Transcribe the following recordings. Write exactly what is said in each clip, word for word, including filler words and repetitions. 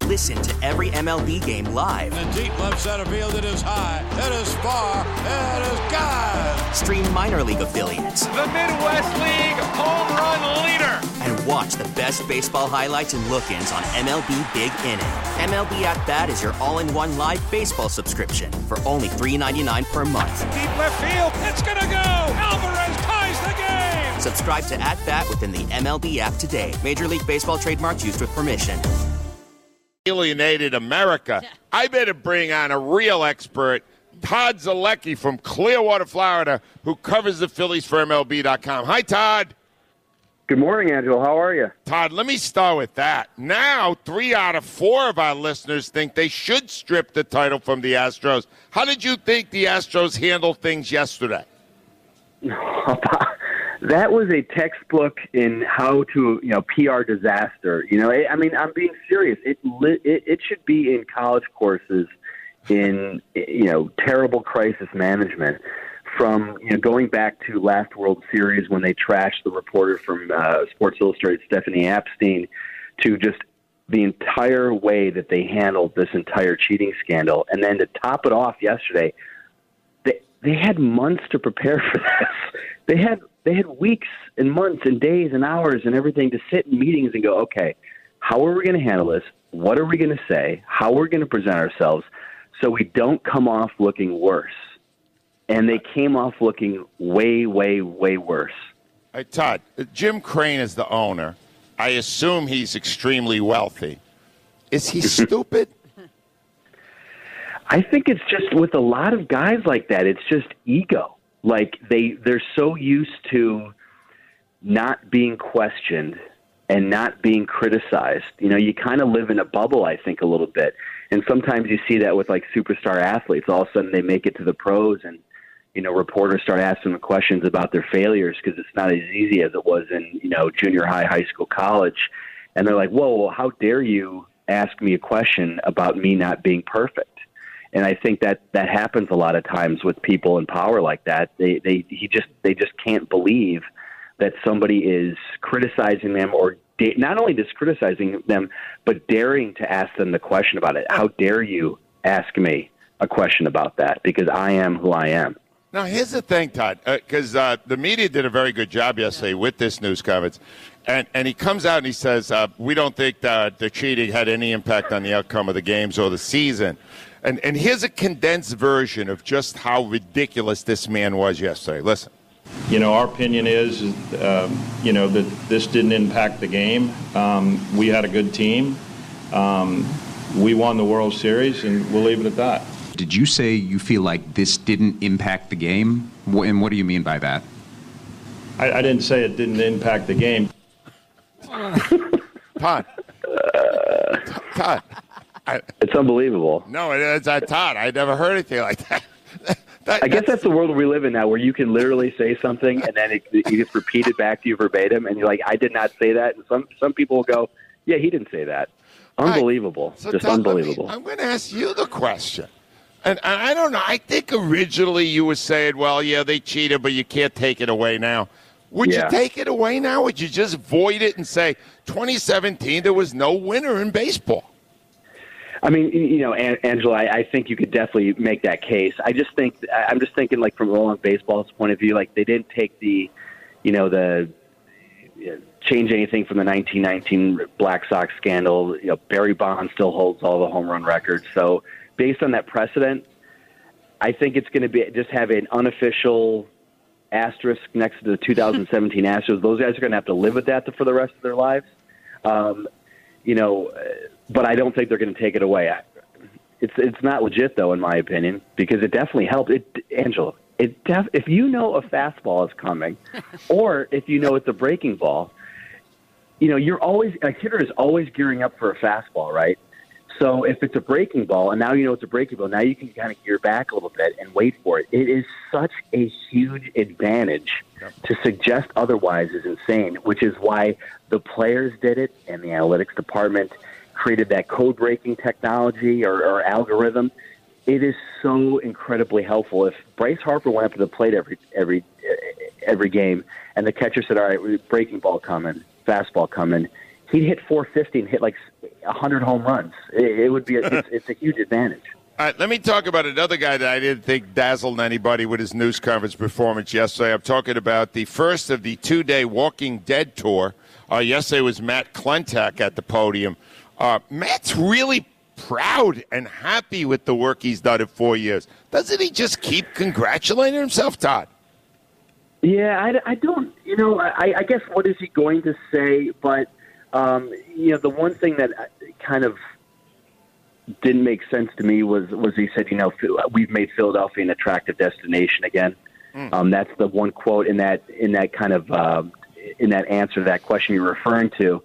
Listen to every M L B game live. In the deep left center field, it is high, it is far, it is gone. Stream minor league affiliates. The Midwest League home run leader. And watch the best baseball highlights and look-ins on M L B Big Inning. M L B At Bat is your all-in-one live baseball subscription for only three dollars and ninety-nine cents per month. Deep left field, it's gonna go. Alvarez ties the game. Subscribe to At Bat within the M L B app today. Major League Baseball trademarks used with permission. Alienated America. I better bring on a real expert, Todd Zolecki from Clearwater, Florida, who covers the Phillies for M L B dot com. Hi, Todd. Good morning, Angelo. How are you? Todd, let me start with that. Now, three out of four of our listeners think they should strip the title from the Astros. How did you think the Astros handled things yesterday? That was a textbook in how to, you know, P R disaster. You know, I mean, I'm being serious. It it, it should be in college courses in, you know, terrible crisis management. From, you know, going back to last World Series when they trashed the reporter from uh, Sports Illustrated, Stephanie Epstein, to just the entire way that they handled this entire cheating scandal. And then to top it off yesterday, they they had months to prepare for this. They had they had weeks and months and days and hours and everything to sit in meetings and go, okay, how are we going to handle this? What are we going to say? How are we going to present ourselves so we don't come off looking worse? And they came off looking way, way, way worse. Hey, Todd, Jim Crane is the owner. I assume he's extremely wealthy. Is he stupid? I think it's just with a lot of guys like that, it's just ego. Like they, they're so used to not being questioned and not being criticized. You know, you kind of live in a bubble, I think, a little bit. And sometimes you see that with like superstar athletes. All of a sudden they make it to the pros and, you know, reporters start asking them questions about their failures because it's not as easy as it was in, you know, junior high, high school, college. And they're like, whoa, well, how dare you ask me a question about me not being perfect? And I think that that happens a lot of times with people in power like that. They, they, he just, they just can't believe that somebody is criticizing them or da- not only just criticizing them, but daring to ask them the question about it. How dare you ask me a question about that? Because I am who I am. Now, here's the thing, Todd, because uh, uh, the media did a very good job yesterday with this news conference. And, and he comes out and he says, uh, we don't think that the cheating had any impact on the outcome of the games or the season. And, and here's a condensed version of just how ridiculous this man was yesterday. Listen. You know, our opinion is, um, you know, that this didn't impact the game. Um, we had a good team. Um, we won the World Series, and we'll leave it at that. Did you say you feel like this didn't impact the game? And what do you mean by that? I, I didn't say it didn't impact the game. Todd. Uh, Todd. I, it's unbelievable. No, it, it's uh, Todd. I never heard anything like that. that I guess that's the world we live in now, where you can literally say something and then it, it gets repeated back to you verbatim, and you're like, I did not say that. And some, some people will go, yeah, he didn't say that. Unbelievable. Right. So Just Todd, unbelievable. Me, I'm going to ask you the question. And I don't know. I think originally you were saying, well, yeah, they cheated, but you can't take it away now. Would yeah. you take it away now? Would you just void it and say twenty seventeen, there was no winner in baseball? I mean, you know, Angela, I, I think you could definitely make that case. I just think, I'm just thinking like from Roland Baseball's point of view, like they didn't take the, you know, the you know, change anything from the nineteen nineteen Black Sox scandal. You know, Barry Bonds still holds all the home run records. So based on that precedent, I think it's going to be just have an unofficial asterisk next to the two thousand seventeen Astros. Those guys are going to have to live with that for the rest of their lives. Um, you know, but I don't think they're going to take it away. It's it's not legit, though, in my opinion, because it definitely helped. It, Angela, it def- if you know a fastball is coming, or if you know it's a breaking ball, you know, you're always a hitter is always gearing up for a fastball, right? So if it's a breaking ball, and now you know it's a breaking ball, now you can kind of gear back a little bit and wait for it. It is such a huge advantage. Yep. To suggest otherwise is insane, which is why the players did it and the analytics department created that code-breaking technology or, or algorithm. It is so incredibly helpful. If Bryce Harper went up to the plate every every every game and the catcher said, all right, breaking ball coming, fastball coming, he'd hit four fifty and hit like one hundred home runs. It, it would be a, it's, it's a huge advantage. All right, let me talk about another guy that I didn't think dazzled anybody with his news conference performance yesterday. I'm talking about the first of the two-day Walking Dead tour. Uh, yesterday was Matt Klentak at the podium. Uh, Matt's really proud and happy with the work he's done in four years. Doesn't he just keep congratulating himself, Todd? Yeah, I, I don't, you know, I, I guess what is he going to say? But, um, you know, the one thing that kind of didn't make sense to me was, was he said, you know, we've made Philadelphia an attractive destination again. Mm. Um, that's the one quote in that, in that kind of, uh, in that answer to that question you're referring to.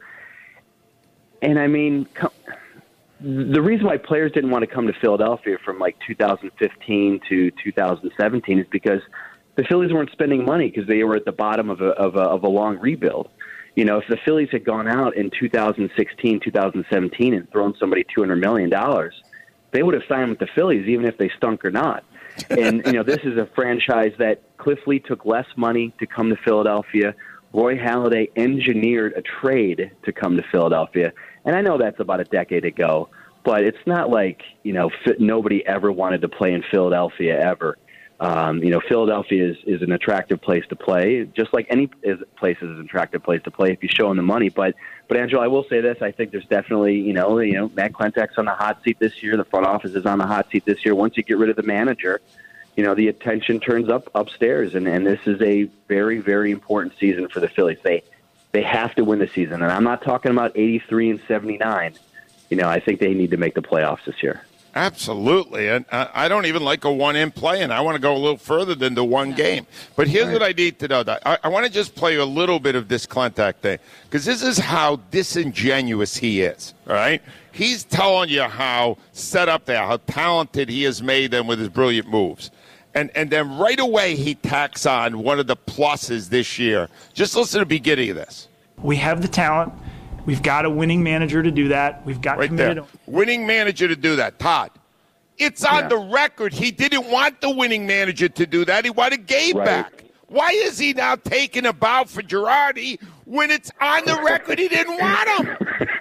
And I mean, come, the reason why players didn't want to come to Philadelphia from like two thousand fifteen to two thousand seventeen is because the Phillies weren't spending money because they were at the bottom of a, of a, of a long rebuild. You know, if the Phillies had gone out in two thousand sixteen, two thousand seventeen and thrown somebody two hundred million dollars, they would have signed with the Phillies even if they stunk or not. And, you know, this is a franchise that Cliff Lee took less money to come to Philadelphia. Roy Halladay engineered a trade to come to Philadelphia. And I know that's about a decade ago, but it's not like, you know, nobody ever wanted to play in Philadelphia ever. Um, you know, Philadelphia is, is an attractive place to play, just like any place is an attractive place to play if you show them the money. But, but Angelo, I will say this: I think there's definitely, you know, you know, Matt Klentak's on the hot seat this year. The front office is on the hot seat this year. Once you get rid of the manager, you know, the attention turns up upstairs, and, and this is a very, very important season for the Phillies. They they have to win the season, and I'm not talking about eighty-three and seventy-nine. You know, I think they need to make the playoffs this year. Absolutely, and I don't even like a one-in play, and I want to go a little further than the one game. But here's what I need to know. I, I want to just play a little bit of this Klentak thing, because this is how disingenuous he is, all right? He's telling you how set up there, how talented he has made them with his brilliant moves. And and then right away he tacks on one of the pluses this year. Just listen to the beginning of this. We have the talent. We've got a winning manager to do that. We've got right committed. There. Winning manager to do that. Todd, it's on yeah. the record. He didn't want the winning manager to do that. He wanted Gabe right. back. Why is he now taking a bow for Girardi when it's on the record he didn't want him?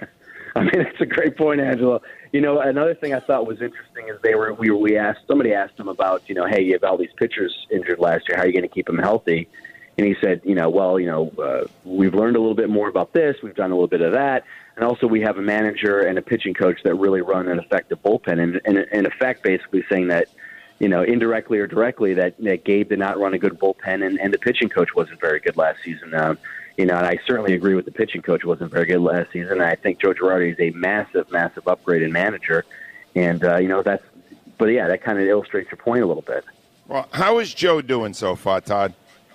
I mean, that's a great point, Angelo. You know, another thing I thought was interesting is they were we we asked somebody asked him about, you know, hey, you have all these pitchers injured last year. How are you going to keep them healthy? And he said, you know, well, you know, uh, we've learned a little bit more about this. We've done a little bit of that. And also we have a manager and a pitching coach that really run an effective bullpen. And, and in effect, basically saying that, you know, indirectly or directly, that, that Gabe did not run a good bullpen and, and the pitching coach wasn't very good last season. Um, you know, and I certainly agree with the pitching coach wasn't very good last season. And I think Joe Girardi is a massive, massive upgrade in manager. And, uh, you know, that's – but, yeah, that kind of illustrates your point a little bit. Well, how is Joe doing so far, Todd?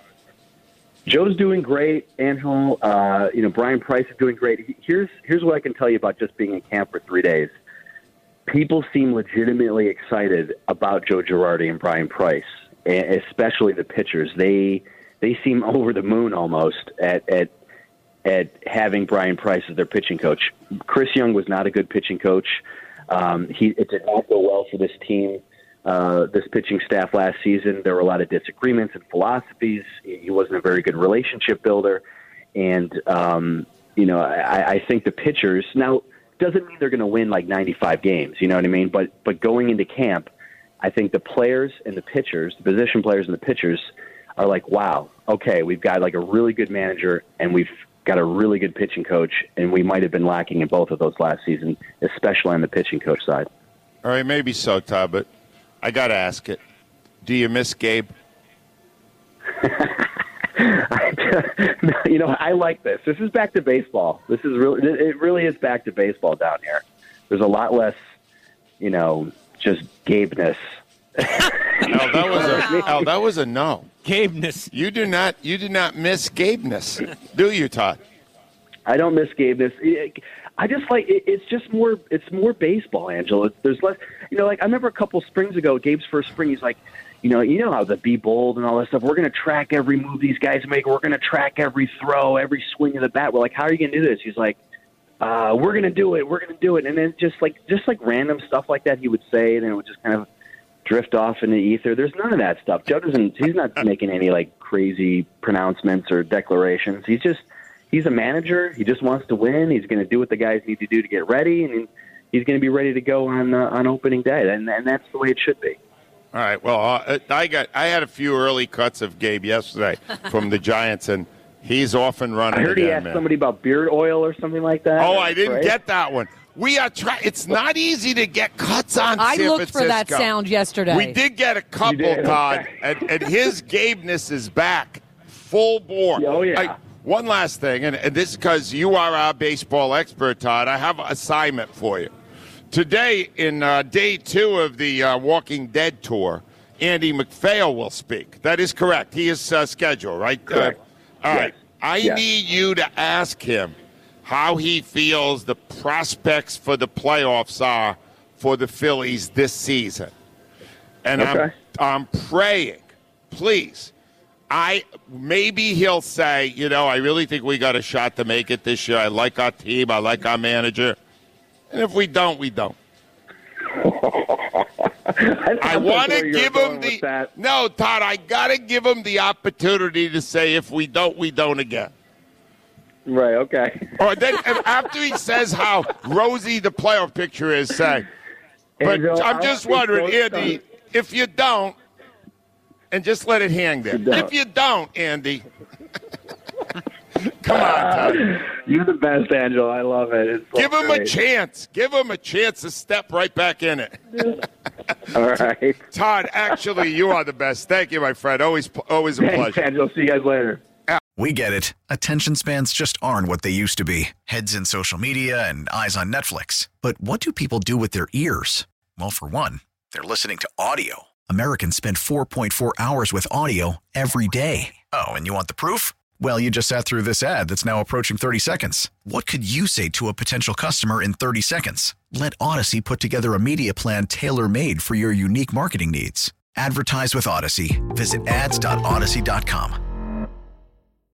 Joe's doing great, Angelo. Uh, you know, Brian Price is doing great. Here's here's what I can tell you about just being in camp for three days. People seem legitimately excited about Joe Girardi and Brian Price, especially the pitchers. They they seem over the moon almost at at at having Brian Price as their pitching coach. Chris Young was not a good pitching coach. Um, he it did not go well for this team. Uh, this pitching staff last season, there were a lot of disagreements and philosophies. He wasn't a very good relationship builder. And, um, you know, I, I think the pitchers now doesn't mean they're going to win like ninety-five games. You know what I mean? But, but going into camp, I think the players and the pitchers, the position players and the pitchers are like, wow, okay, we've got like a really good manager and we've got a really good pitching coach. And we might have been lacking in both of those last season, especially on the pitching coach side. All right, maybe so, Todd, but I got to ask it. Do you miss Gabe? You know, I like this. This is back to baseball. This is really, it really is back to baseball down here. There's a lot less, you know, just Gabeness. Al, that was a Al, that was a no. Gabeness. You do not you do not miss Gabeness, do you, Todd? I don't miss Gabeness. I just like it, it's just more it's more baseball, Angelo. There's less, you know, like I remember a couple springs ago, Gabe's first spring, he's like, you know, you know how the be bold and all that stuff. We're going to track every move these guys make. We're going to track every throw, every swing of the bat. We're like, how are you going to do this? He's like, uh, we're going to do it. We're going to do it. And then just like just like random stuff like that, he would say, and then it would just kind of drift off in the ether. There's none of that stuff. Joe doesn't. He's not making any like crazy pronouncements or declarations. He's just he's a manager. He just wants to win. He's going to do what the guys need to do to get ready, and he's going to be ready to go on uh, on opening day, and and that's the way it should be. All right. Well, uh, I got I had a few early cuts of Gabe yesterday from the Giants, and he's off and running. I heard again, he asked man. somebody about beard oil or something like that. Oh, I didn't right? get that one. We are trying. It's not easy to get cuts on I San looked Francisco. for that sound yesterday. We did get a couple, did? Todd, Okay. and, and his Gabeness is back, full bore. Oh, yeah. I- one last thing, and, and this is because you are our baseball expert, Todd. I have an assignment for you. Today, in uh, day two of the uh, Walking Dead tour, Andy McPhail will speak. That is correct. He is uh, scheduled, right? Correct. Uh, all Yes. right. I Yes. need you to ask him how he feels the prospects for the playoffs are for the Phillies this season. And Okay. I'm, I'm praying, please, I maybe he'll say, you know, I really think we got a shot to make it this year. I like our team. I like our manager. And if we don't, we don't. I, I I'm not want sure to you're give going him with the that. no, Todd. I got to give him the opportunity to say, if we don't, we don't again. Right, okay. Or then and after he says how rosy the playoff picture is, say. But Angel, I'm I'll just be wondering, so Andy, stunned. if you don't, and just let it hang there. You don't. If you don't, Andy, come on, Todd. You're the best, Angel. I love it. It's so Give him a great. chance. Give him a chance to step right back in it. All right. Todd, actually, you are the best. Thank you, my friend. Always, always a Thanks, pleasure. Angel. See you guys later. We get it. Attention spans just aren't what they used to be. Heads in social media and eyes on Netflix. But what do people do with their ears? Well, for one, they're listening to audio. Americans spend four point four hours with audio every day. Oh, and you want the proof? Well, you just sat through this ad that's now approaching thirty seconds. What could you say to a potential customer in thirty seconds? Let Odyssey put together a media plan tailor-made for your unique marketing needs. Advertise with Odyssey. Visit ads dot odyssey dot com.